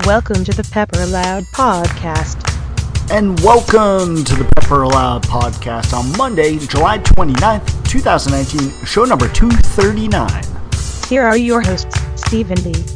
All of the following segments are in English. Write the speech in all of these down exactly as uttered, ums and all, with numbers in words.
Welcome to the Pepper Loud Podcast. And welcome to the Pepper Loud Podcast on Monday, July twenty-ninth, twenty nineteen, show number two thirty-nine. Here are your hosts, Steve and Lee.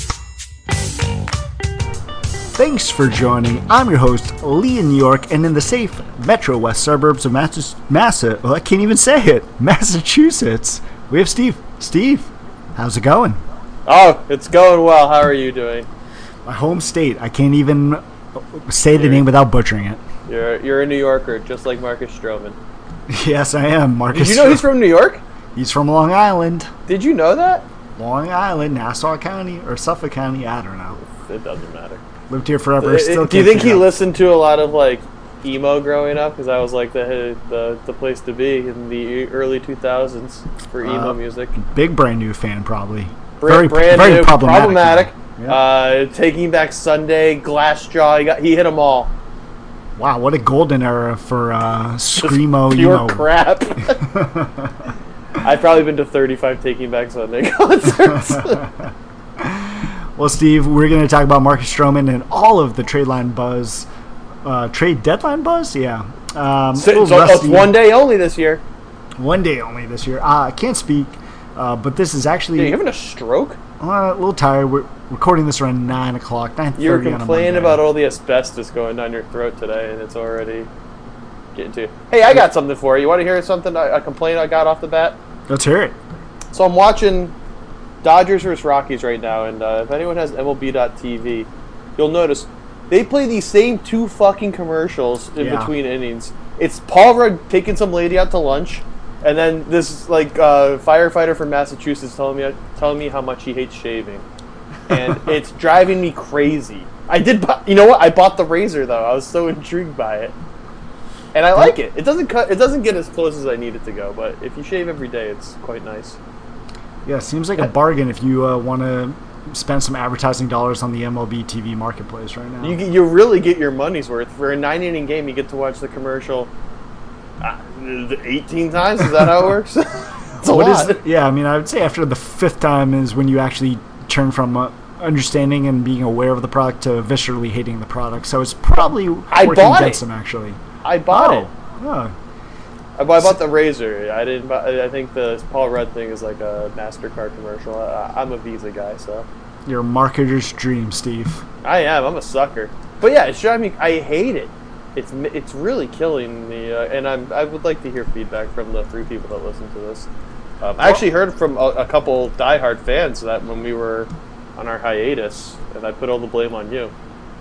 Thanks for joining. I'm your host, Lee in New York, and in the safe Metro West suburbs of Massa, Massa well, I can't even say it, Massachusetts, we have Steve. Steve, how's it going? Oh, it's going well. How are you doing? My home state. I can't even say the You're, name without butchering it. You're you're a New Yorker, just like Marcus Stroman. Yes, I am. Marcus. Did you know he's from New York? He's from Long Island. Did you know that? Long Island, Nassau County, or Suffolk County, I don't know. It doesn't matter. Lived here forever. It, Still do you can't think he figure out- listened to a lot of like emo growing up? Because that was like the the the place to be in the early two thousands for emo Uh, music. Big brand new fan, probably. Brand, very brand very new, problematic. problematic. Yeah. Uh, Taking Back Sunday, Glassjaw. He got he hit them all. Wow, what a golden era for uh, screamo Pure emo. crap. I've probably been to thirty-five Taking Back Sunday concerts. Well, Steve, we're going to talk about Marcus Stroman and all of the trade line buzz, uh, trade deadline buzz. Yeah, um, so, a little so it's rusty. one day only this year. One day only this year. Uh, I can't speak, uh, but this is actually Are you having a stroke? uh, a little tired. We're recording this around nine o'clock, nine thirty. You were on a complaining Monday. about all the asbestos going down your throat today, and it's already getting to you. Hey, I got something for you. You want to hear something? A complaint I got off the bat. Let's hear it. So I'm watching Dodgers versus Rockies right now, and uh, if anyone has M L B dot T V, you'll notice they play these same two fucking commercials in Yeah. between innings. It's Paul Rudd taking some lady out to lunch, and then this like uh, firefighter from Massachusetts telling me telling me how much he hates shaving, and it's driving me crazy. I did, buy, you know what? I bought the razor though. I was so intrigued by it, and I like it. It doesn't cut. It doesn't get as close as I need it to go, but if you shave every day, it's quite nice. Yeah, seems like a bargain if you uh, want to spend some advertising dollars on the M L B T V marketplace right now. You you really get your money's worth. For a nine inning game, you get to watch the commercial uh, eighteen times. Is that how it works? It's a What lot. is? Yeah, I mean, I would say after the fifth time is when you actually turn from uh, understanding and being aware of the product to viscerally hating the product. So it's probably I working bought against it. them, actually. I bought oh. it. Oh. I bought, I bought the razor. I didn't. Buy, I think the Paul Rudd thing is like a MasterCard commercial. I, I'm a Visa guy, so You're a marketer's dream, Steve. I am. I'm a sucker. But yeah, it's driving me. I hate it. It's it's really killing me, uh, and I'm. I would like to hear feedback from the three people that listen to this. Um, I actually heard from a, a couple diehard fans that when we were on our hiatus, and I put all the blame on you.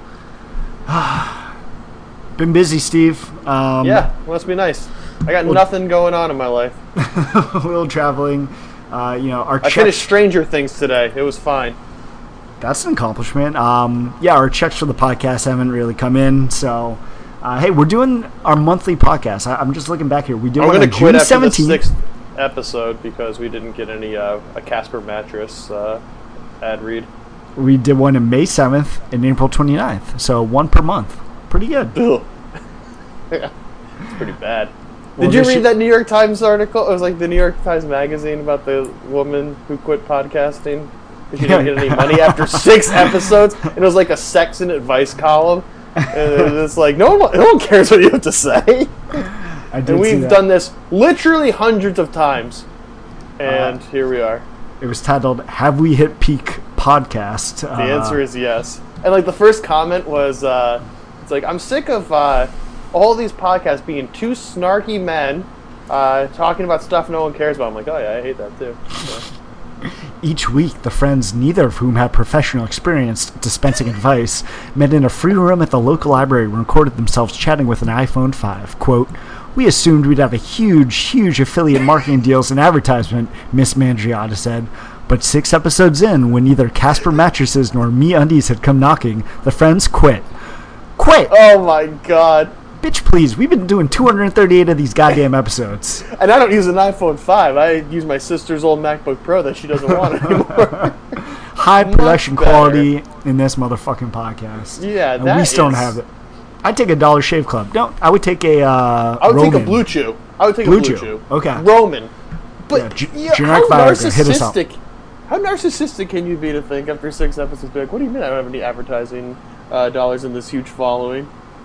Been busy, Steve. Um, Yeah, must be nice. I got well- nothing going on in my life. a little traveling. Uh, you know, our I checks. finished Stranger Things today. It was fine. That's an accomplishment. Um, yeah, our checks for the podcast haven't really come in, so. Uh, hey, we're doing our monthly podcast. I, I'm just looking back here. We did I'm one going on to quit June after seventeenth. the sixth episode because we didn't get any uh, a Casper mattress uh, ad read. We did one on May seventh and April twenty-ninth. So one per month. Pretty good. Ugh. Yeah, it's pretty bad. Well, Did you this read should- that New York Times article? It was like the New York Times magazine about the woman who quit podcasting because she didn't get any money after six episodes. And it was like a sex and advice column. And it's like, no one, no one cares what you have to say. I did And see we've that. done this literally hundreds of times. And Uh, here we are. It was titled, Have We Hit Peak Podcast? The answer is yes. And like the first comment was, uh, it's like, I'm sick of uh, all these podcasts being two snarky men uh, talking about stuff no one cares about. I'm like, oh yeah, I hate that too. So. Each week, the friends, neither of whom had professional experience dispensing advice, met in a free room at the local library and recorded themselves chatting with an iPhone five. Quote, we assumed we'd have a huge, huge affiliate marketing deals and advertisement, Miss Mandriotta said. But six episodes in, when neither Casper Mattresses nor Me Undies had come knocking, the friends quit. Quit! Oh my god. Bitch, please. We've been doing two hundred thirty-eight of these goddamn episodes. And I don't use an iPhone five. I use my sister's old MacBook Pro that she doesn't want anymore. High Much production better. quality in this motherfucking podcast. Yeah, and that we still don't is- have it. I'd take a Dollar Shave Club. Don't. I would take a. Uh, I would Roman. take a Blue Chew. I would take Blue a Blue Chew. Chew. Okay. Roman. But Yeah, ge- yeah, generic how Viagra. Hit us up. narcissistic, How narcissistic can you be to think after six episodes, be like, what do you mean I don't have any advertising uh, dollars in this huge following?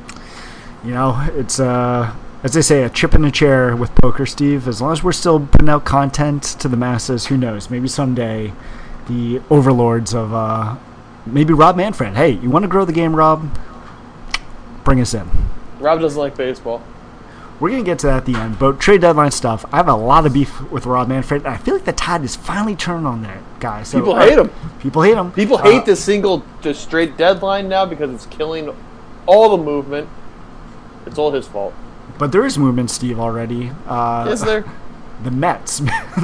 You know, it's, uh, as they say, a chip in a chair with poker, Steve. As long as we're still putting out content to the masses, who knows? Maybe someday the overlords of, uh, maybe Rob Manfred. Hey, you want to grow the game, Rob? Bring us in. Rob doesn't like baseball. We're going to get to that at the end, but trade deadline stuff, I have a lot of beef with Rob Manfred. I feel like the tide is finally turned on that guy. So, People hate him. People hate him. People hate uh, this single, just straight deadline now because it's killing all the movement. It's all his fault. But there is movement, Steve, already. Uh, is there? The Mets.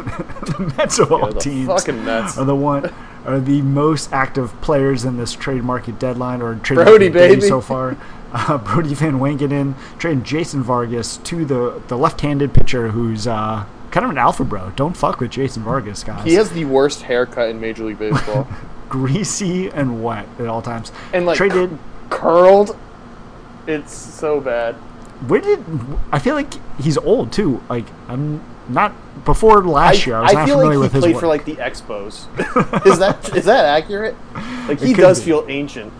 The Mets of all yeah, the teams fucking Mets. are the one are the most active players in this trade market deadline or trade Brody, market baby. so far. Uh, Brody Van Wankenen trading Jason Vargas to the, the left-handed pitcher who's uh, kind of an alpha bro. Don't fuck with Jason Vargas, guys. He has the worst haircut in Major League Baseball. Greasy and wet at all times. And like traded c- curled. It's so bad. Where did I feel like he's old too? Like I'm not before last I, year. I was I not feel familiar like with he his played work. for like the Expos. is that is that accurate? Like he It could does be. feel ancient.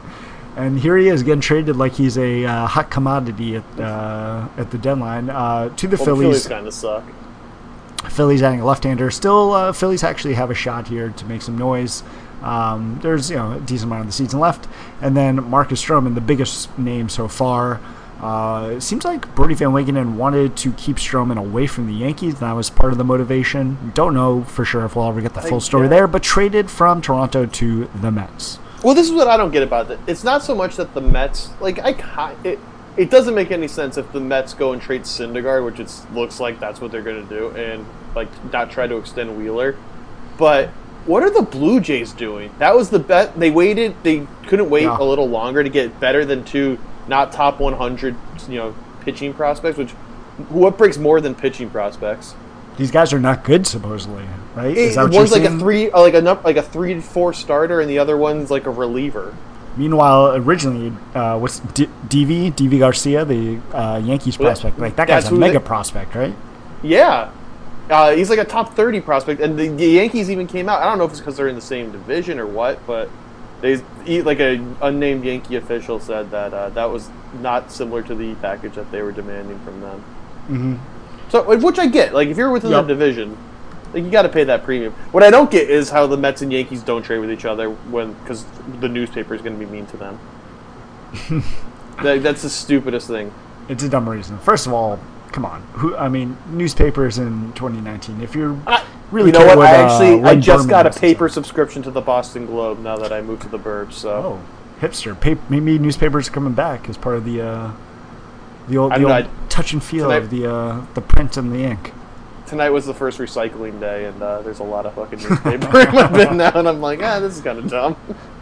And here he is getting traded like he's a uh, hot commodity at uh, at the deadline uh, to the Well, Phillies. The Phillies kind of suck. Phillies adding a left-hander. Still, uh, Phillies actually have a shot here to make some noise. Um, there's you know a decent amount of the season left, and then Marcus Stroman, the biggest name so far. Uh, it seems like Brody Van Wankenen wanted to keep Stroman away from the Yankees. That was part of the motivation. Don't know for sure if we'll ever get the full I story guess. there, but traded from Toronto to the Mets. Well, this is what I don't get about it. It's not so much that the Mets, like I, ki- it, it doesn't make any sense if the Mets go and trade Syndergaard, which it looks like that's what they're going to do, and like not try to extend Wheeler. But what are the Blue Jays doing? That was the bet. They waited. They couldn't wait Yeah. a little longer to get better than two not top one hundred, you know, pitching prospects. Which what breaks more than pitching prospects? These guys are not good, supposedly, right? Is that what one's you're like saying? a three, uh, like a num- like a three to four starter, and the other one's like a reliever. Meanwhile, originally, uh, what's D- DV D V Garcia, the uh, Yankees Well, prospect? Like that guy's that's a who mega they- prospect, right? Yeah. Uh, he's like a top thirty prospect, and the, the Yankees even came out. I don't know if it's because they're in the same division or what, but they he, like a unnamed Yankee official said that uh, that was not similar to the package that they were demanding from them. Mm-hmm. So, which I get. Like, if you're within Yep. the division, like you got to pay that premium. What I don't get is how the Mets and Yankees don't trade with each other when because the newspaper is going to be mean to them. that, that's the stupidest thing. It's a dumb reason. First of all, come on. Who? I mean, newspapers in twenty nineteen. If you're I, really you know care what? I uh, actually I Len just Berman got a has to paper say. subscription to the Boston Globe now that I moved to the burbs. So Oh, hipster. Pa- maybe newspapers are coming back as part of the uh, the old, I the don't old know, touch and feel tonight- of the uh, the print and the ink. tonight was the first recycling day, and uh, there's a lot of fucking newspaper in my bin now, and I'm like, ah, this is kind of dumb.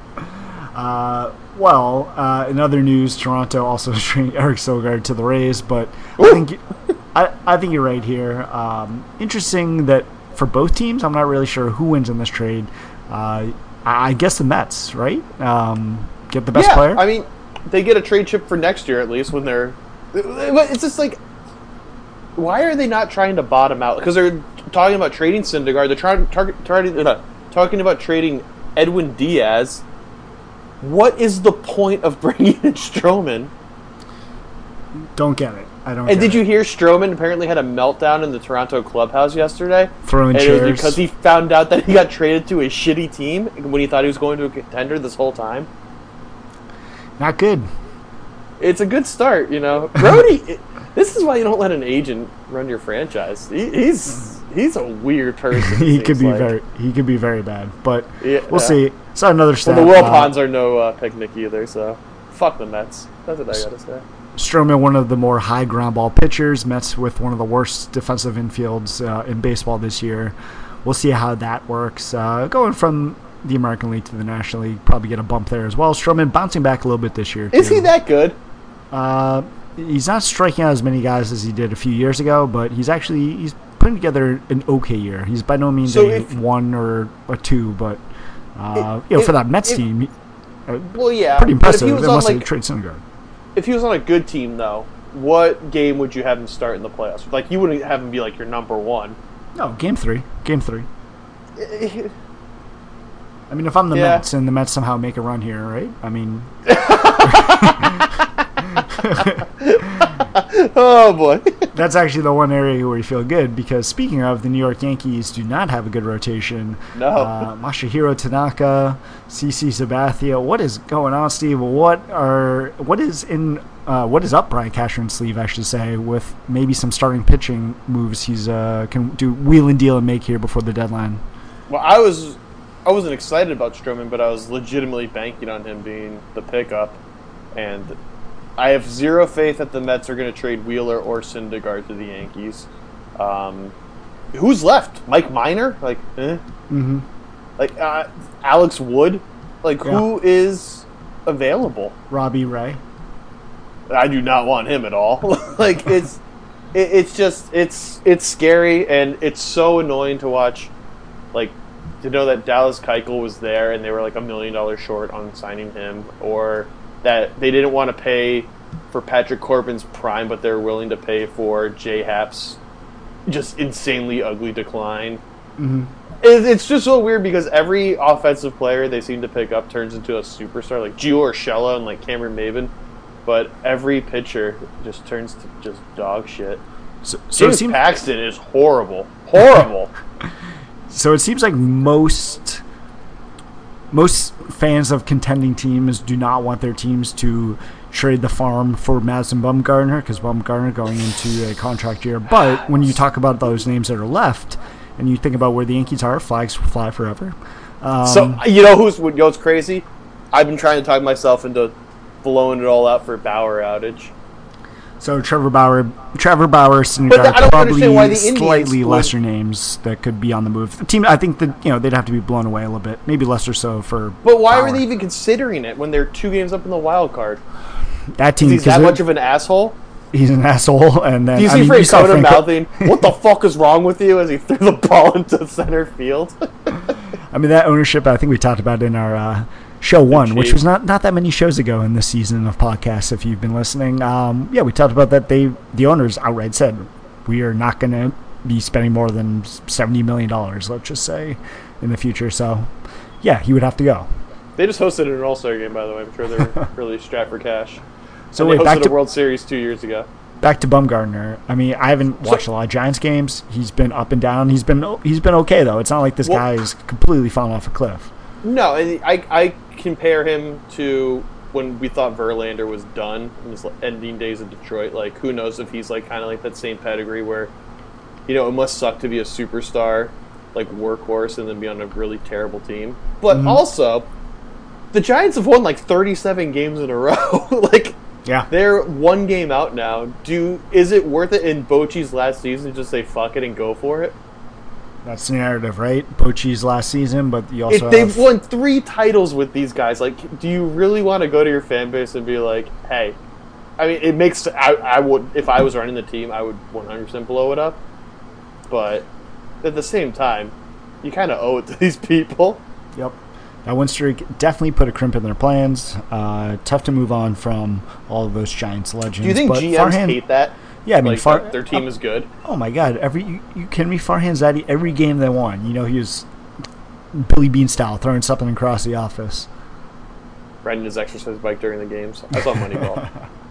Uh, well, uh, in other news, Toronto also trading Eric Sogard to the Rays, but I Ooh. think I, I think you're right here. Um, interesting that for both teams, I'm not really sure who wins in this trade. Uh, I I guess the Mets, right? Um, get the best yeah, player. I mean, they get a trade chip for next year at least when they're. But it's just like, why are they not trying to bottom out? Because they're talking about trading Syndergaard. They're trying target targeting uh, talking about trading Edwin Diaz. What is the point of bringing in Stroman? Don't get it. I don't. And get did you it. hear Stroman apparently had a meltdown in the Toronto clubhouse yesterday? Throwing and it was chairs. because he found out that he got traded to a shitty team when he thought he was going to a contender this whole time. Not good. It's a good start, you know. Brody, it, this is why you don't let an agent run your franchise. He, he's he's a weird person. he it could seems be like. very he could be very bad, but Yeah. we'll see. So another stat. Well, the uh, Wilpons are no uh, picnic either, so fuck the Mets. That's what I gotta say. Stroman, one of the more high ground ball pitchers. Mets with one of the worst defensive infields uh, in baseball this year. We'll see how that works. Uh, going from the American League to the National League, probably get a bump there as well. Stroman bouncing back a little bit this year. Is too. he that good? Uh, he's not striking out as many guys as he did a few years ago, but he's actually he's putting together an okay year. He's by no means So a if- one or a two, but uh, If- you know, for if- that Mets if- team, he- uh, Well, yeah. pretty but if impressive he was on, unless they like, trade Syndergaard. if he was on a good team, though, what game would you have him start in the playoffs? Like, you wouldn't have him be like your number one. No, game three, game three. I mean, if I'm the Yeah. Mets and the Mets somehow make a run here, right? I mean, Oh boy. that's actually the one area where you feel good because speaking of, the New York Yankees do not have a good rotation. No. Uh, Masahiro Tanaka, CeCe Sabathia. What is going on, Steve? What are what is in uh, what is up Brian Cashman's sleeve, I should say, with maybe some starting pitching moves he's uh, can do wheel and deal and make here before the deadline. Well, I was, I wasn't excited about Stroman, but I was legitimately banking on him being the pickup, and I have zero faith that the Mets are going to trade Wheeler or Syndergaard to the Yankees. Um, who's left? Mike Minor? Like, eh? Mm-hmm. Like uh, Alex Wood? Like, Yeah. who is available? Robbie Ray. I do not want him at all. Like, it's it, it's just it's it's scary, and it's so annoying to watch. Like, to know that Dallas Keuchel was there and they were like a million dollars short on signing him, or that they didn't want to pay for Patrick Corbin's prime, but they're willing to pay for J Happ's just insanely ugly decline. Mm-hmm. It, it's just so weird because every offensive player they seem to pick up turns into a superstar, like Gio Urshela and like Cameron Maven, but every pitcher just turns to just dog shit. So, so it James seems Paxton is horrible, horrible. so it seems like most most fans of contending teams do not want their teams to trade the farm for Madison Bumgarner because Bumgarner going into a contract year. But when you talk about those names that are left and you think about where the Yankees are, flags fly forever. Um, So you know who's you know what's crazy? I've been trying to talk myself into blowing it all out for Bauer outage. so Trevor Bauer, Trevor Bauer, But Syndergaard, I don't probably understand why the Indians slightly would- lesser names that could be on the move. The team, I think that you know they'd have to be blown away a little bit, maybe less or so for. But why Bauer. were they even considering it when they're two games up in the wild card? that team? He's 'cause that it- much of an asshole. he's an asshole, and then Do you I see mean, you saw Francona Franco- mouthing, "What the fuck is wrong with you?" as he threw the ball into center field? I mean, that ownership, I think we talked about in our uh, show one, which Chief. was not, not that many shows ago in this season of podcasts, if you've been listening. Um, yeah, we talked about that. They The owners outright said, we are not going to be spending more than seventy million dollars, let's just say, in the future. So, yeah, he would have to go. They just hosted an All-Star game, by the way. I'm sure they're really strapped for cash. So, And wait, they back hosted to, a World Series two years ago. back to Bumgarner. I mean, I haven't watched a lot of Giants games. He's been up and down. He's been he's been okay, though. It's not like this Well- guy is completely fallen off a cliff. No, and I, I compare him to when we thought Verlander was done in his ending days in Detroit. Like, who knows if he's like kind of like that same pedigree where, you know, it must suck to be a superstar, like workhorse, and then be on a really terrible team. But Mhm. also, the Giants have won like thirty-seven games in a row. Like, Yeah. they're one game out now. Do is it worth it in Bochy's last season to just say fuck it and go for it? That's the narrative, right? Bochy's last season, but you also If they've have... won three titles with these guys, like, do you really want to go to your fan base and be like, "Hey"? I mean, it makes I, I would if I was running the team, I would one hundred percent blow it up. But at the same time, you kind of owe it to these people. Yep. That win streak definitely put a crimp in their plans. Uh, tough to move on from all of those Giants legends. Do you think but G Ms Farhan, hate that? Yeah, I mean, like Far, that their team is good. Oh my God! Every you, you kidding me? Farhan Zaidi, every game they won, you know, he was Billy Bean style, throwing something across the office. Riding his exercise bike during the games. I saw Moneyball.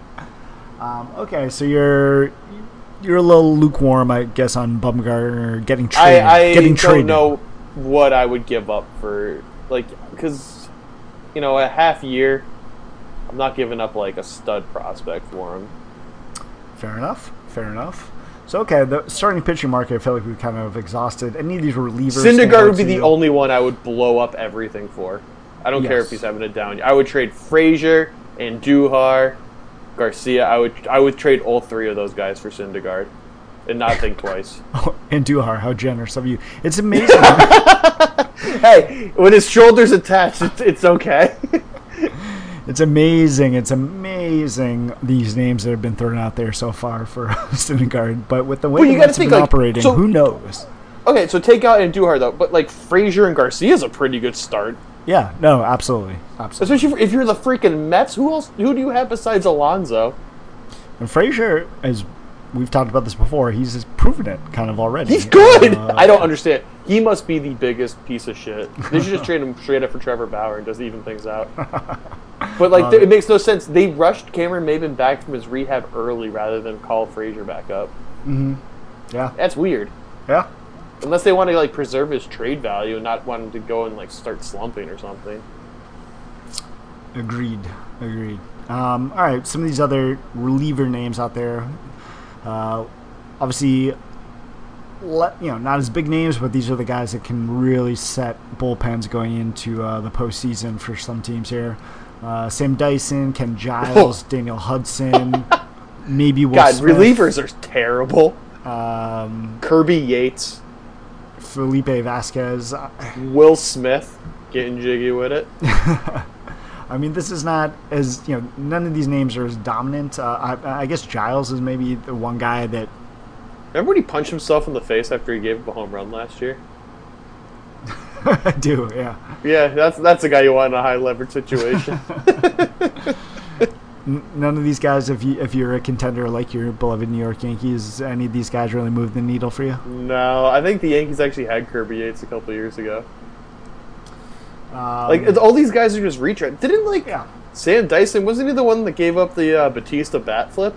Um, okay, so you're you're a little lukewarm, I guess, on Bumgarner getting I, traded. I getting don't traded. know what I would give up for, like, because, you know, a half year, I'm not giving up, like, a stud prospect for him. Fair enough. Fair enough. So okay, the starting pitching market, I feel like we've kind of exhausted. Any of these relievers? stand Syndergaard out would be to the you? only one I would blow up everything for. I don't care Yes. if he's having a down. I would trade Frazier and Duhar, Garcia. I would I would trade all three of those guys for Syndergaard, and not think twice. Oh, and Duhar, how generous of you! It's amazing. Hey, when his shoulder's attached, it's, it's okay. It's amazing. It's amazing these names that have been thrown out there so far for Syndergaard. But with the way Well, the you gotta Mets have think, been like, operating, so- who knows? Okay, so take out and Duhar though, but like Frazier and Garcia is a pretty good start, Yeah, no, absolutely, absolutely. especially if you're the freaking Mets. Who else? Who do you have besides Alonso? And Frazier is we've talked about this before. He's just proven it kind of already. He's good. Uh, I don't understand. He must be the biggest piece of shit. They should just trade him straight up for Trevor Bauer and does even things out. But like, Um, it makes no sense. They rushed Cameron Maben back from his rehab early rather than call Frazier back up. yeah, That's weird. yeah. Unless they want to like preserve his trade value and not want him to go and like start slumping or something. Agreed. Agreed. Um, all right, some of these other reliever names out there. Uh, obviously, le- you know, not as big names, but these are the guys that can really set bullpens going into uh, the postseason for some teams here. Uh, Sam Dyson, Ken Giles, Daniel Hudson, maybe Will God, Smith, relievers are terrible. um, Kirby Yates, Felipe Vasquez. Will Smith, getting jiggy with it. I mean, this is not as, you know, none of these names are as dominant. Uh, I, I guess Giles is maybe the one guy that. Remember when he punched himself in the face after he gave up a home run last year? I do, yeah. Yeah, that's that's a guy you want in a high leverage situation. N- None of these guys, if you if you're a contender like your beloved New York Yankees, any of these guys really move the needle for you? No, I think the Yankees actually had Kirby Yates a couple years ago. Um, Like it's, all these guys are just retread. Didn't like yeah. Sam Dyson? Wasn't he the one that gave up the uh, Batista bat flip?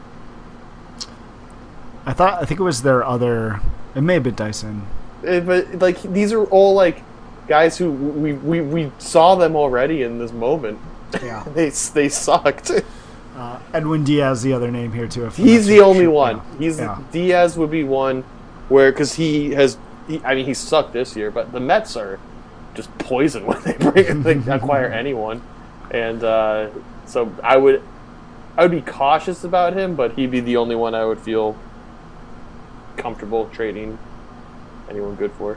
I thought I think it was their other. It may have been Dyson. Eh, but like these are all like guys who we, we, we saw them already in this moment. Yeah. they they sucked. Uh, Edwin Diaz, the other name here too. If I'm He's not the only sure. one. Yeah. He's Yeah. Diaz would be one where because he has. He, I mean, he sucked this year, but the Mets are just poison when they bring they acquire anyone, and uh, so I would I would be cautious about him, but he'd be the only one I would feel comfortable trading anyone good for.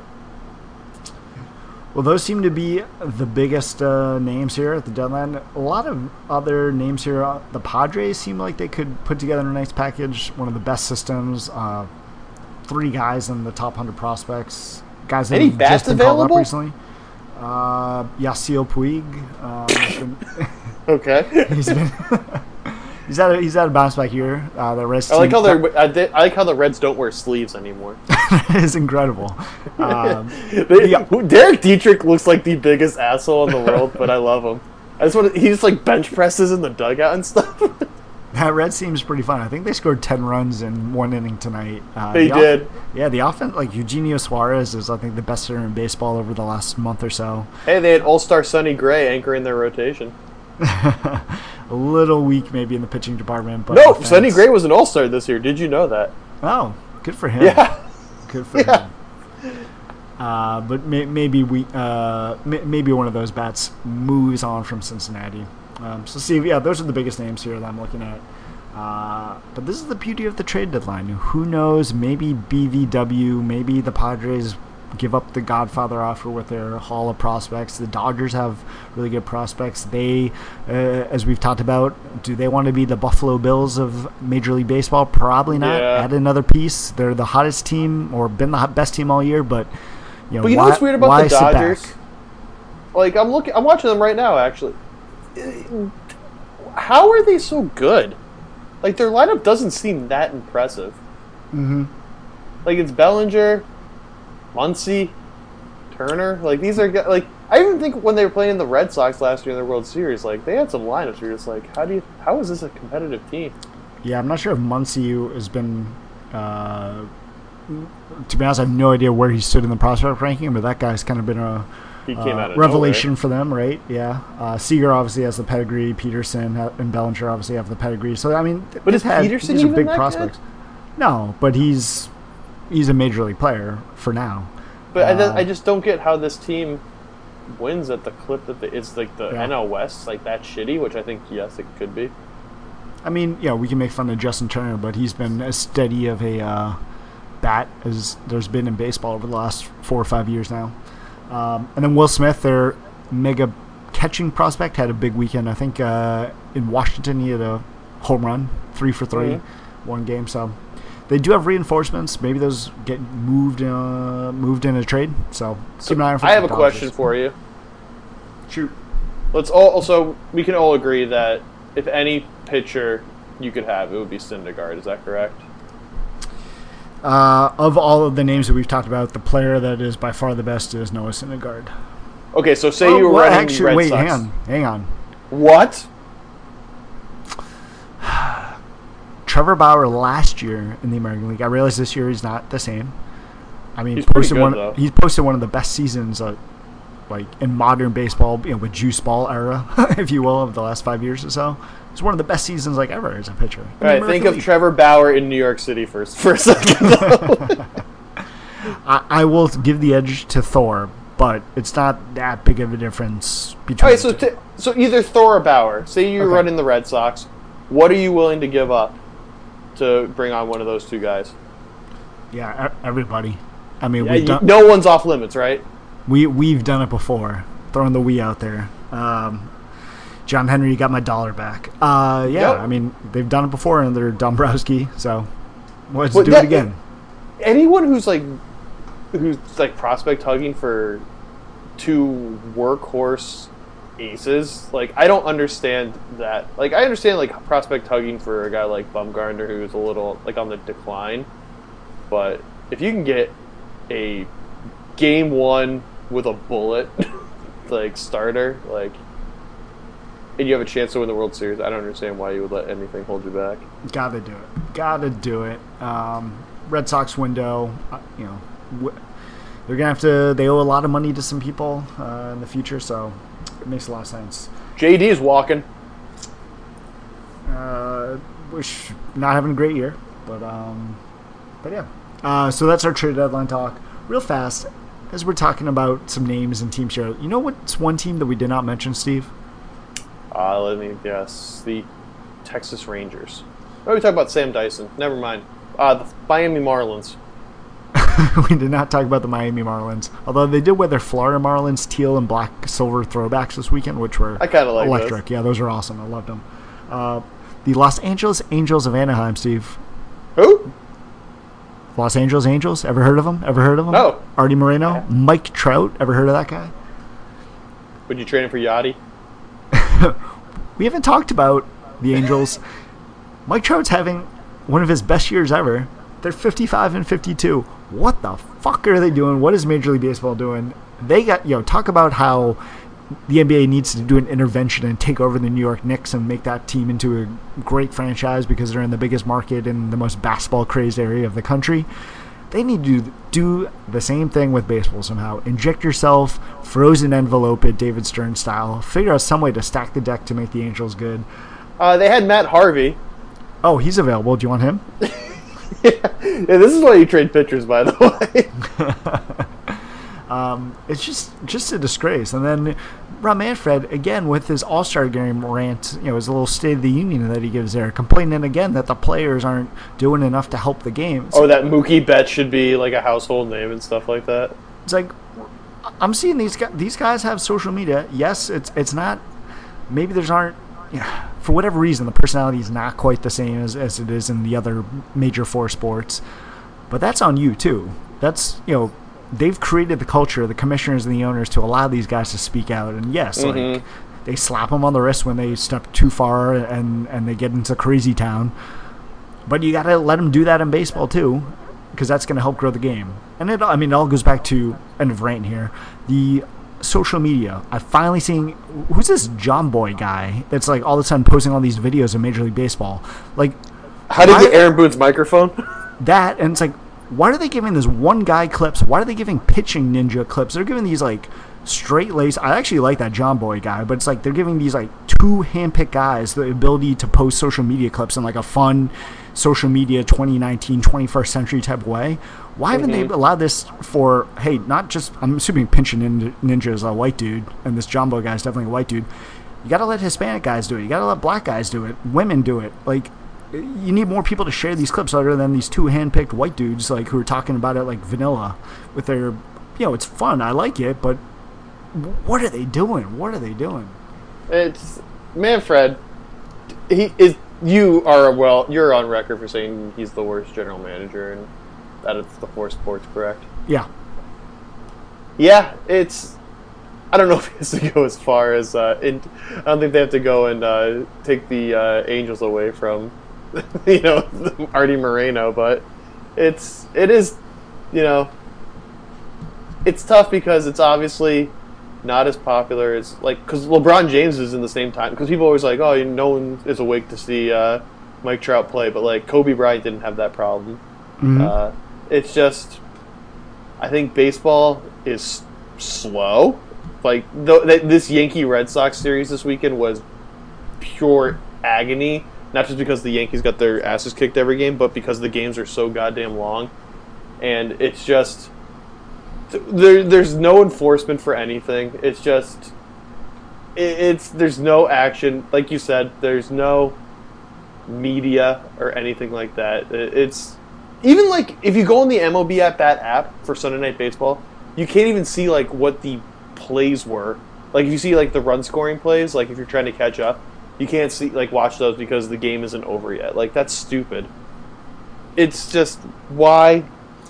Well, those seem to be the biggest uh, names here at the deadline. A lot of other names here. Uh, the Padres seem like they could put together a nice package. One of the best systems. Uh, three guys in the top one hundred prospects. Guys that Any have bats just been called up available? recently. Uh, Yasiel Puig. Um, he's been, Okay. he's been he's had a, he's had a bounce back year. Uh, the Reds I like team- how they I, did- I like how the Reds don't wear sleeves anymore. That is incredible. Um, They, Yeah. Derek Dietrich looks like the biggest asshole in the world, but I love him. I just want to, he just like bench presses in the dugout and stuff. that Reds team is pretty fun. I think they scored ten runs in one inning tonight. Uh, They the off- did. Yeah, the offense, like Eugenio Suarez is, I think, the best hitter in baseball over the last month or so. Hey, they had All-Star Sonny Gray anchoring their rotation. A little weak maybe in the pitching department, but No, offense- Sonny Gray was an All-Star this year. Did you know that? Oh, good for him. Yeah. Good for Yeah. him. Uh, but may, maybe we uh, may, maybe one of those bats moves on from Cincinnati. Um, so Steve, yeah, those are the biggest names here that I'm looking at. Uh, but this is the beauty of the trade deadline. Who knows? Maybe B V W, maybe the Padres give up the Godfather offer with their haul of prospects. The Dodgers have really good prospects. They, uh, as we've talked about, do they want to be the Buffalo Bills of Major League Baseball? Probably not. Yeah. Add another piece. They're the hottest team, or been the hot- best team all year, but you know, But you know why, what's weird about why the sit back? Dodgers? Like I'm looking, I'm watching them right now. Actually, how are they so good? Like their lineup doesn't seem that impressive. Mm-hmm. Like it's Bellinger, Muncy, Turner. Like these are gu- like I even think when they were playing the Red Sox last year in the World Series, like they had some lineups where you're just like, how do you? How is this a competitive team? Yeah, I'm not sure if Muncy has been. Uh, to be honest, I have no idea where he stood in the prospect ranking, but that guy's kind of been a He came uh, out of revelation for them, right? Yeah. Uh, Seager obviously has the pedigree. Peterson ha- and Bellinger obviously have the pedigree. So I mean, th- But they've is had- Peterson these are even big that good? prospects. No, but he's he's a major league player for now. But I, Uh, I just don't get how this team wins at the clip that they, it's like the Yeah. N L West like that shitty, which I think yes it could be. I mean, yeah, we can make fun of Justin Turner, but he's been as steady of a uh, bat as there's been in baseball over the last four or five years now. Um, and then Will Smith, their mega catching prospect, had a big weekend. I think uh, in Washington he had a home run, three for three, Mm-hmm. one game. So they do have reinforcements. Maybe those get moved uh, moved in a trade. So keep an eye out for I have the a question Dodgers. for you. Shoot. Let's all also we can all agree that if any pitcher you could have, it would be Syndergaard. Is that correct? Uh, of all of the names that we've talked about, the player that is by far the best is Noah Syndergaard. Okay, so say Oh, you were well, running actually, Red wait, Sox. hang on, hang on. What? Trevor Bauer last year in the American League. I realize this year he's not the same. I mean, He's pretty posted good, one. though. He's posted one of the best seasons, uh, like in modern baseball, you know, with juice ball era, if you will, of the last five years or so. It's one of the best seasons like ever as a pitcher. in the All right, American think of League. Trevor Bauer in New York City first for a second. though. I, I will give the edge to Thor, but it's not that big of a difference between. All right, the so two. t- so either Thor or Bauer. Say you're Okay. running the Red Sox. What are you willing to give up to bring on one of those two guys? Yeah, e- everybody. I mean, Yeah, we've you- done no one's off limits, right? we we've done it before. Throwing the we out there. Um, John Henry got my dollar back. Uh, yeah, Yep. I mean they've done it before under Dombrowski, so let's Well, do that- it again. Anyone who's like who's like prospect hugging for two workhorse aces, like I don't understand that. Like I understand like prospect hugging for a guy like Bumgarner who's a little like on the decline, but if you can get a game one with a bullet like starter, like and you have a chance to win the World Series, I don't understand why you would let anything hold you back. Gotta do it. Gotta do it. Um, Red Sox window, uh, you know, w- they're gonna have to. They owe a lot of money to some people uh, in the future, so it makes a lot of sense. J D is walking. Uh, wish not having a great year, but um, but yeah. Uh, so that's our trade deadline talk. Real fast, as we're talking about some names and teams here. You know what's one team that we did not mention, Steve? Uh, let me guess. The Texas Rangers. Oh, we talked about Sam Dyson. Never mind. Uh, the Miami Marlins. We did not talk about the Miami Marlins, although they did wear their Florida Marlins teal and black silver throwbacks this weekend, which were I kinda like electric. those. Yeah, those are awesome. I loved them. Uh, the Los Angeles Angels of Anaheim, Steve. Who? Los Angeles Angels. Ever heard of them? Ever heard of them? No. Artie Moreno, Mike Trout. Ever heard of that guy? Would you trade him for Yachty? We haven't talked about the Angels. Mike Trout's having one of his best years ever. They're fifty-five and fifty-two. What the fuck are they doing? What is Major League Baseball doing? They got, you know, talk about how the N B A needs to do an intervention and take over the New York Knicks and make that team into a great franchise because they're in the biggest market in the most basketball crazed area of the country. They need to do the same thing with baseball somehow. Inject yourself, frozen envelope it, David Stern style. Figure out some way to stack the deck to make the Angels good. Uh, they had Matt Harvey. Oh, he's available. Do you want him? yeah, this is why you trade pitchers, by the way. um, it's just just a disgrace. And then Rob Manfred, again, with his All-Star game rant, you know, his little State of the Union that he gives there, complaining again that the players aren't doing enough to help the game. It's, Oh, that Mookie Betts should be like a household name and stuff like that. it's like, I'm seeing these guys, these guys have social media. Yes, it's it's not, maybe there's aren't, yeah, for whatever reason, the personality is not quite the same as, as it is in the other major four sports. But that's on you, too. That's, you know, they've created the culture, the commissioners and the owners, to allow these guys to speak out. And yes, Mhm. like, they slap them on the wrist when they step too far and, and they get into crazy town. But you got to let them do that in baseball, too, because that's going to help grow the game. And it, I mean, it all goes back to, end of rant here, the social media. I've finally seen, who's this John Boy guy that's like all of a sudden posting all these videos of Major League Baseball? Like, How did why- you get Aaron Boone's microphone? that, and it's like, why are they giving this one guy clips? Why are they giving pitching ninja clips? They're giving these like straight lace. I actually like that John Boy guy, but it's like they're giving these like two handpicked guys the ability to post social media clips in like a fun social media twenty nineteen twenty-first century type way. Why haven't Mhm. they allowed this for, hey, not just, I'm assuming Pinching Nin- Ninja is a white dude, and this John Boy guy is definitely a white dude. You got to let Hispanic guys do it. You got to let black guys do it. Women do it. Like, you need more people to share these clips other than these two hand-picked white dudes like who are talking about it like vanilla with their, you know, it's fun. I like it, but what are they doing? What are they doing? It's Manfred. He is. You are well. You're on record for saying he's the worst general manager in out of the four sports, correct? Yeah. Yeah, it's. I don't know if he has to go as far as. Uh, in, I don't think they have to go and uh, take the uh, Angels away from, you know, Artie Moreno. But it's it is, you know, it's tough because it's obviously not as popular as like because LeBron James is in the same time because people are always like, oh, no one is awake to see uh, Mike Trout play, but like Kobe Bryant didn't have that problem. Mm-hmm. Uh, it's just, I think baseball is slow. Like th- th- this Yankee Red Sox series this weekend was pure agony. Not just because the Yankees got their asses kicked every game, but because the games are so goddamn long, and it's just there. There's no enforcement for anything. It's just it, it's there's no action. Like you said, there's no media or anything like that. It, it's even like if you go on the M L B At Bat app for Sunday Night Baseball, you can't even see like what the plays were. Like if you see like the run scoring plays, like if you're trying to catch up, you can't see like watch those because the game isn't over yet. Like that's stupid. It's just why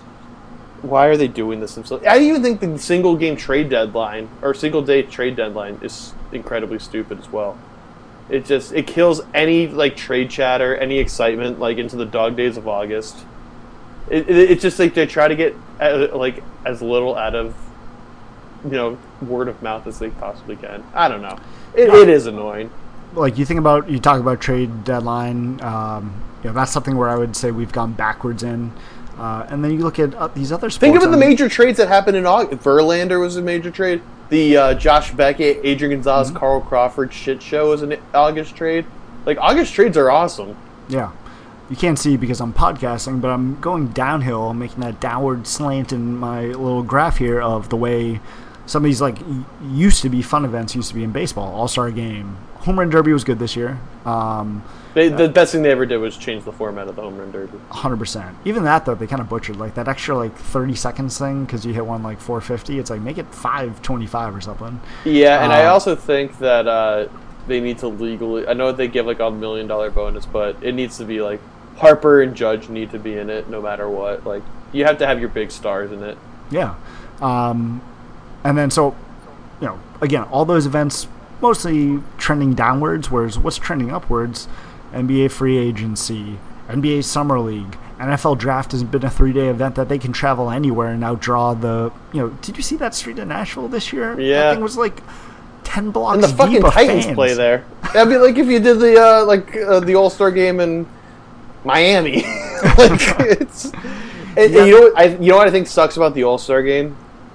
why are they doing this themselves? I even think the single game trade deadline or single day trade deadline is incredibly stupid as well. It just it kills any like trade chatter, any excitement like into the dog days of August. It, it, it's just like they try to get uh, like as little out of you know word of mouth as they possibly can. I don't know. It, it is annoying. Like you think about you talk about trade deadline. Um, you know that's something where I would say we've gone backwards in. Uh, and then you look at uh, these other sports. Think of the major trades that happened in August. Verlander was a major trade. The uh, Josh Beckett, Adrian Gonzalez, mm-hmm. Carl Crawford shit show was an August trade. Like August trades are awesome. Yeah. You can't see because I'm podcasting, but I'm going downhill, making that downward slant in my little graph here of the way some of these like used to be fun events used to be in baseball. All-Star Game, Home Run Derby was good this year. Um, they, the best thing they ever did was change the format of the Home Run Derby. one hundred percent. Even that though, they kind of butchered like that extra like thirty seconds thing because you hit one like four fifty. It's like make it five twenty-five or something. Yeah, and uh, I um, also think that uh, they need to legally. I know they give like a million dollar bonus, but it needs to be like. Harper and Judge need to be in it no matter what. Like you have to have your big stars in it. Yeah. Um, and then so, you know, again, all those events mostly trending downwards, whereas what's trending upwards, N B A free agency, N B A Summer League, N F L Draft has been a three-day event that they can travel anywhere and now draw the, you know, did you see that street in Nashville this year? Yeah. That thing was like ten blocks and the deep fucking of Titans fans. Play there. That'd be like if you did the, uh, like, uh, the All-Star game in Miami. like it's and, yeah. and you know what I you know what I think sucks about the All-Star game?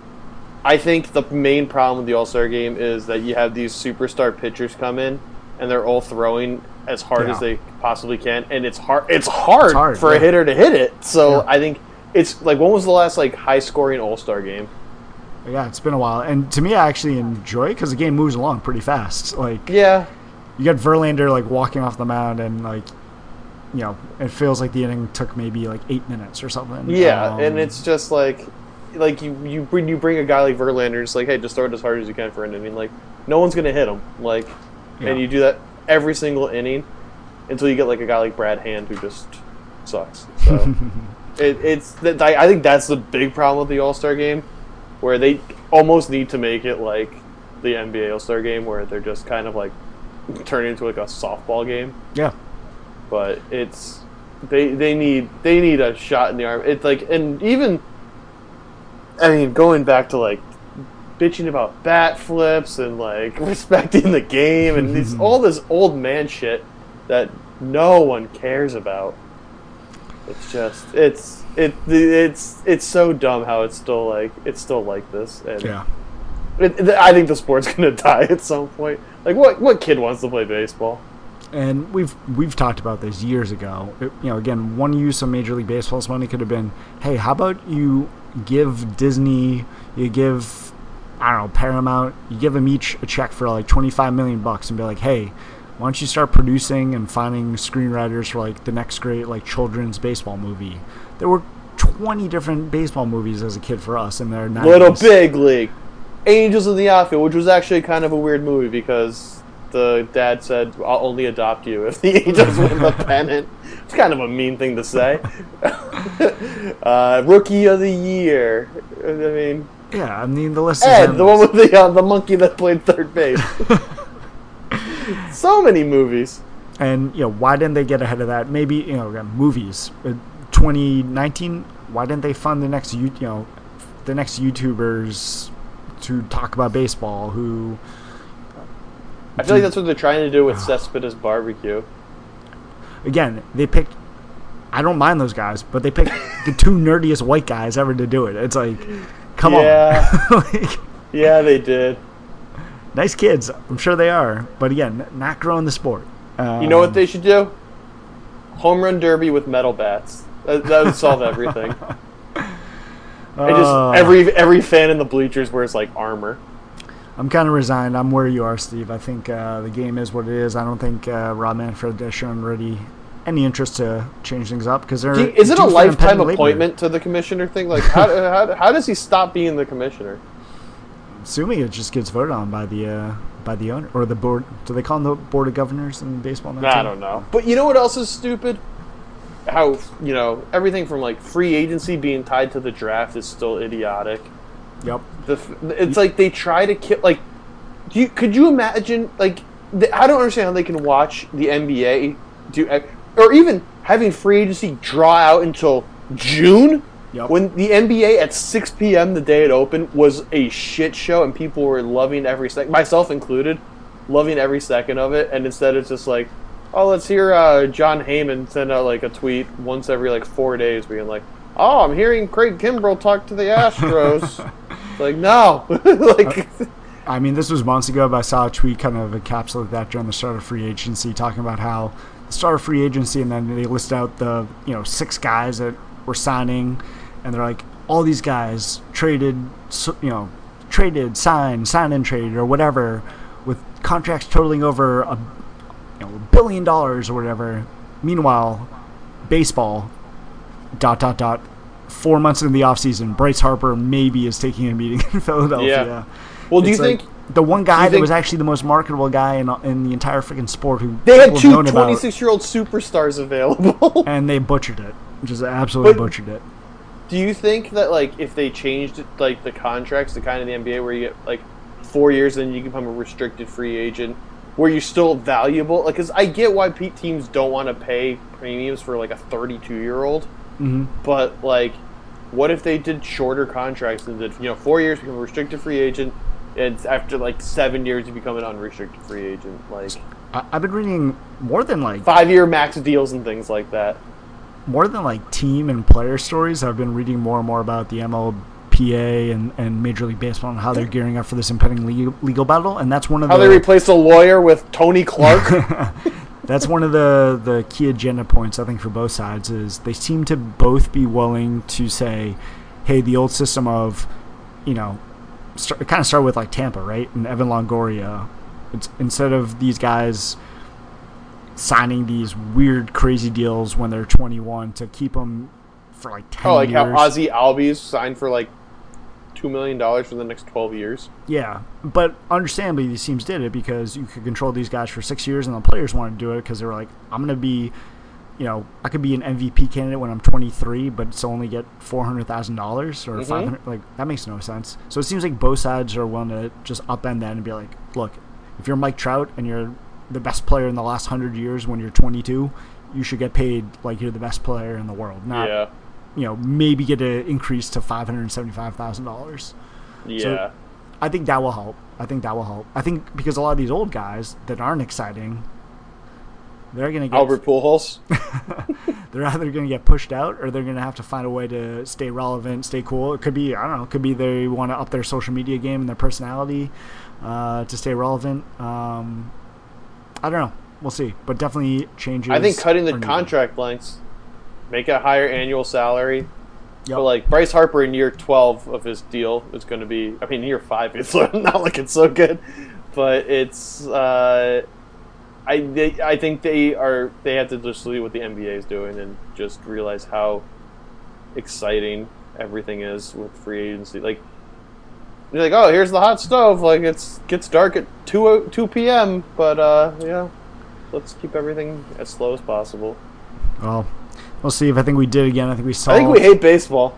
I think the main problem with the All-Star game is that you have these superstar pitchers come in and they're all throwing as hard yeah. as they possibly can and it's hard it's hard, it's hard for yeah. a hitter to hit it. So yeah. I think it's like when was the last like high scoring All-Star game? Yeah, it's been a while. And to me I actually enjoy it because the game moves along pretty fast. Like yeah. You got Verlander like walking off the mound and like you know, it feels like the inning took maybe like eight minutes or something. Yeah, um, and it's just like, like you you bring you bring a guy like Verlander, it's like, hey, just throw it as hard as you can for an inning. Like, no one's gonna hit him. Like, yeah. and you do that every single inning until you get like a guy like Brad Hand who just sucks. So it, it's I think that's the big problem with the All-Star game, where they almost need to make it like the N B A All-Star game, where they're just kind of like turning into like a softball game. Yeah. But it's they they need they need a shot in the arm. It's like and even I mean going back to like bitching about bat flips and like respecting the game and these, all this old man shit that no one cares about. It's just it's it it's it's so dumb how it's still like it's still like this. And yeah. It, it, I think the sport's gonna die at some point. Like what what kid wants to play baseball? And we've we've talked about this years ago. It, you know, again, one use of Major League Baseball's money could have been, hey, how about you give Disney, you give, I don't know, Paramount, you give them each a check for like twenty-five million bucks and be like, hey, why don't you start producing and finding screenwriters for like the next great like children's baseball movie? There were twenty different baseball movies as a kid for us in their nineties. Little Big League, Angels in the Outfield, which was actually kind of a weird movie because the dad said, I'll only adopt you if the Angels win the pennant. It's kind of a mean thing to say. uh, Rookie of the Year. I mean... Yeah, I mean, the list Ed, is endless. the one with the, uh, the monkey that played third base. So many movies. And, you know, why didn't they get ahead of that? Maybe, you know, again, movies. twenty nineteen, why didn't they fund the next you you know the next YouTubers to talk about baseball? Who I feel like that's what they're trying to do with Cespedes Barbecue. Again, they picked. I don't mind those guys, but they picked the two nerdiest white guys ever to do it. It's like, come yeah. on. like, yeah, they did. Nice kids, I'm sure they are. But again, not growing the sport. Um, you know what they should do? Home run derby with metal bats. That, that would solve everything. And just uh, every every fan in the bleachers wears like armor. I'm kind of resigned. I'm where you are, Steve. I think uh, the game is what it is. I don't think uh, Rob Manfred has shown really any interest to change things up because they're. You, is it a lifetime appointment labor. to the commissioner thing? Like, how, how how does he stop being the commissioner? Assuming it just gets voted on by the uh, by the owner or the board. Do they call them the board of governors in baseball? Nah, I don't know. But you know what else is stupid? How you know everything from like free agency being tied to the draft is still idiotic. Yep. The, it's like they try to kill. Like, do you, could you imagine? Like, the, I don't understand how they can watch the N B A do, or even having free agency draw out until June. Yep. When the N B A at six p.m. the day it opened was a shit show and people were loving every second, myself included, loving every second of it. And instead it's just like, oh, let's hear uh, John Heyman send out like a tweet once every like four days being like, oh, I'm hearing Craig Kimbrell talk to the Astros. It's like, no. like, I mean, this was months ago, but I saw a tweet kind of encapsulate that during the start of free agency, talking about how the start of free agency, and then they list out the, you know, six guys that were signing, and they're like, all these guys traded, you know, traded, signed, signed and traded, or whatever, with contracts totaling over a, you know, a billion dollars or whatever. Meanwhile, baseball, dot, dot, dot, four months into the offseason, Bryce Harper maybe is taking a meeting in Philadelphia. Yeah. Well, do it's you like think the one guy that think, was actually the most marketable guy in in the entire freaking sport who they had people have two known about, twenty-six-year-old superstars available, and they butchered it, just absolutely But butchered it. Do you think that like if they changed like the contracts, the kind of the N B A where you get like four years and you become a restricted free agent, where you're still valuable? Like, because I get why Pete teams don't want to pay premiums for like a thirty-two-year-old, Mm-hmm. but like, what if they did shorter contracts and did you know four years become a restricted free agent, and after like seven years you become an unrestricted free agent? Like, I, I've been reading more than like five-year max deals and things like that. more than like team and player stories. I've been reading more and more about the M L P A and, and Major League Baseball and how they're gearing up for this impending legal, legal battle, and that's one of how the they replaced a lawyer with Tony Clark. That's one of the, the key agenda points, I think, for both sides, is they seem to both be willing to say, hey, the old system of, you know, start, it kind of started with like Tampa, right? And Evan Longoria. It's, instead of these guys signing these weird, crazy deals when they're twenty-one to keep them for like ten oh, like years. how Ozzy Albies signed for like two million dollars for the next twelve years. Yeah, but understandably, these teams did it because you could control these guys for six years, and the players wanted to do it because they were like, I'm going to be, you know, I could be an M V P candidate when I'm twenty-three, but still only get four hundred thousand dollars or mm-hmm. five hundred. Like, that makes no sense. So it seems like both sides are willing to just upend that and be like, look, if you're Mike Trout and you're the best player in the last hundred years when you're twenty-two, you should get paid like you're the best player in the world, not yeah. you know, maybe get an increase to five hundred seventy-five thousand dollars. Yeah. So I think that will help. I think that will help. I think because a lot of these old guys that aren't exciting, they're going to get... Albert Pujols? They're either going to get pushed out or they're going to have to find a way to stay relevant, stay cool. It could be, I don't know, it could be they want to up their social media game and their personality uh, to stay relevant. Um, I don't know. We'll see. But definitely changes. I think cutting the are needed. contract lengths, make a higher annual salary. Yep. But like Bryce Harper in year twelve of his deal is going to be, I mean, year five, it's not like it's so good, but it's, uh, I they, I think they are, they have to just see what the N B A is doing and just realize how exciting everything is with free agency. Like, you're like, oh, here's the hot stove. Like, it's gets dark at two p.m., but, uh, yeah, let's keep everything as slow as possible. Well, we'll see. If I think we did again. I think we saw. I think we hate baseball.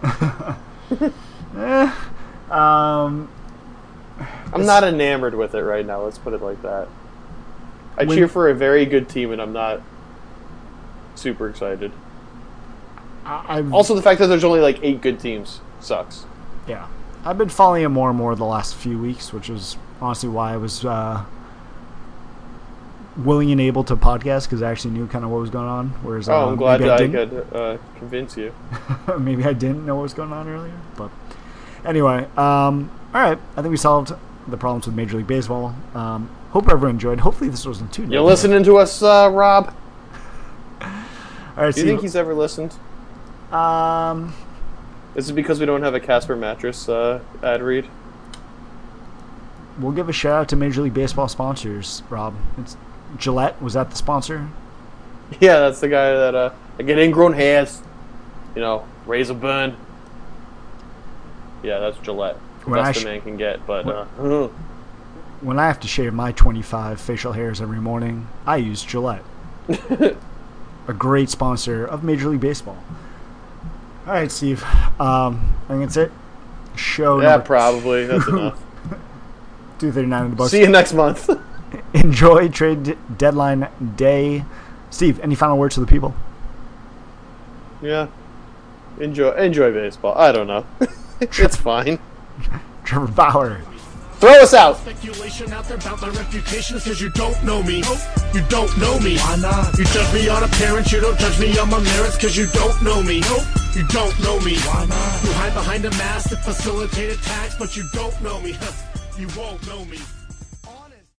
eh, um, I'm not enamored with it right now. Let's put it like that. I when, cheer for a very good team, and I'm not super excited. I, I've, Also, the fact that there's only like eight good teams sucks. yeah, I've been following it more and more the last few weeks, which is honestly why I was uh, willing and able to podcast because I actually knew kind of what was going on. Whereas, Oh, uh, I'm glad maybe I, that I, didn't. could uh, convince you. Maybe I didn't know what was going on earlier, but anyway, um, all right. I think we solved the problems with Major League Baseball. Um, hope everyone enjoyed. Hopefully, this wasn't too. You negative. listening to us, uh, Rob? All right. Do you Steve, think he's ever listened? Um, Is it because we don't have a Casper mattress uh, ad read? we'll give a shout out to Major League Baseball sponsors. Rob, it's Gillette. Was that the sponsor? Yeah, that's the guy that uh, I get ingrown hairs. You know, razor burn. Yeah, that's Gillette. When I Best sh- a man can get, but uh, When I have to shave my twenty-five facial hairs every morning, I use Gillette. A great sponsor of Major League Baseball. All right, Steve. Um, I think that's it. Show yeah, number probably that's enough. two thirty-nine in the books. See you next month. Enjoy trade d- deadline day. Steve, any final words to the people? Yeah, enjoy enjoy baseball. I don't know. It's fine. Trevor Bauer. Throw us out. Speculation out there about my reputation because you don't know me. You don't know me. Why not? You judge me on appearance. You don't judge me on my merits because you don't know me. You don't know me. Why not? You hide behind a mask to facilitate attacks, but you don't know me. You won't know me.